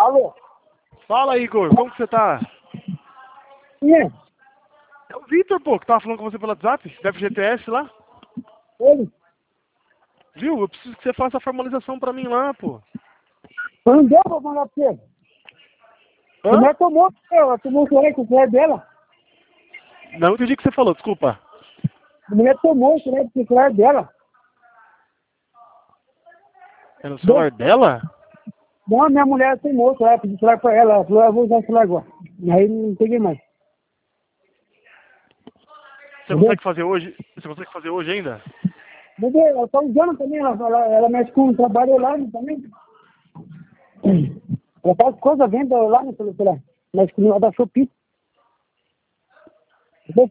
Alô? Fala, Igor, como que você tá? Quem é? É o Vitor, pô, que tava falando com você pelo WhatsApp, da FGTS lá. Ele? Viu? Eu preciso que você faça a formalização pra mim lá, pô. Não deu pra mandar pra você. A Hã? mulher tomou, ela tomou o celular dela. Não entendi o que você falou, desculpa. A mulher tomou o celular dela. É no celular dela? Não, a minha mulher tomou o celular, pedi o celular pra ela. Ela falou, eu vou usar o celular agora. E aí não peguei mais. Você Entendeu? consegue fazer hoje? Você consegue fazer hoje ainda? Entendeu? Ela tá usando também, ela mexe com o trabalho online também. Ela faz coisa, venda online pelo celular. Mexe com o da Shopee. Entendeu?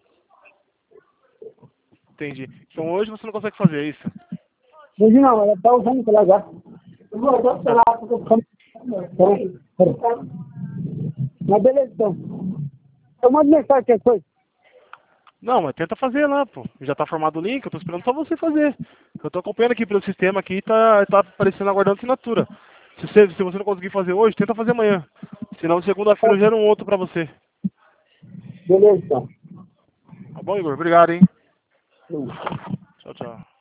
Entendi. Então hoje você não consegue fazer isso. Hoje não, ela tá usando o celular agora. Eu vou usar o Tá. celular porque eu Peraí. Mas beleza, então. Eu mando mensagem que é coisa. Não, mas tenta fazer lá, pô. Já tá formado o link, eu tô esperando só você fazer. Eu tô acompanhando aqui pelo sistema aqui e tá aparecendo aguardando assinatura. Se você não conseguir fazer hoje, tenta fazer amanhã. Senão segunda-feira eu gero um outro pra você. Beleza, então. Tá bom, Igor? Obrigado, hein? Tchau, tchau.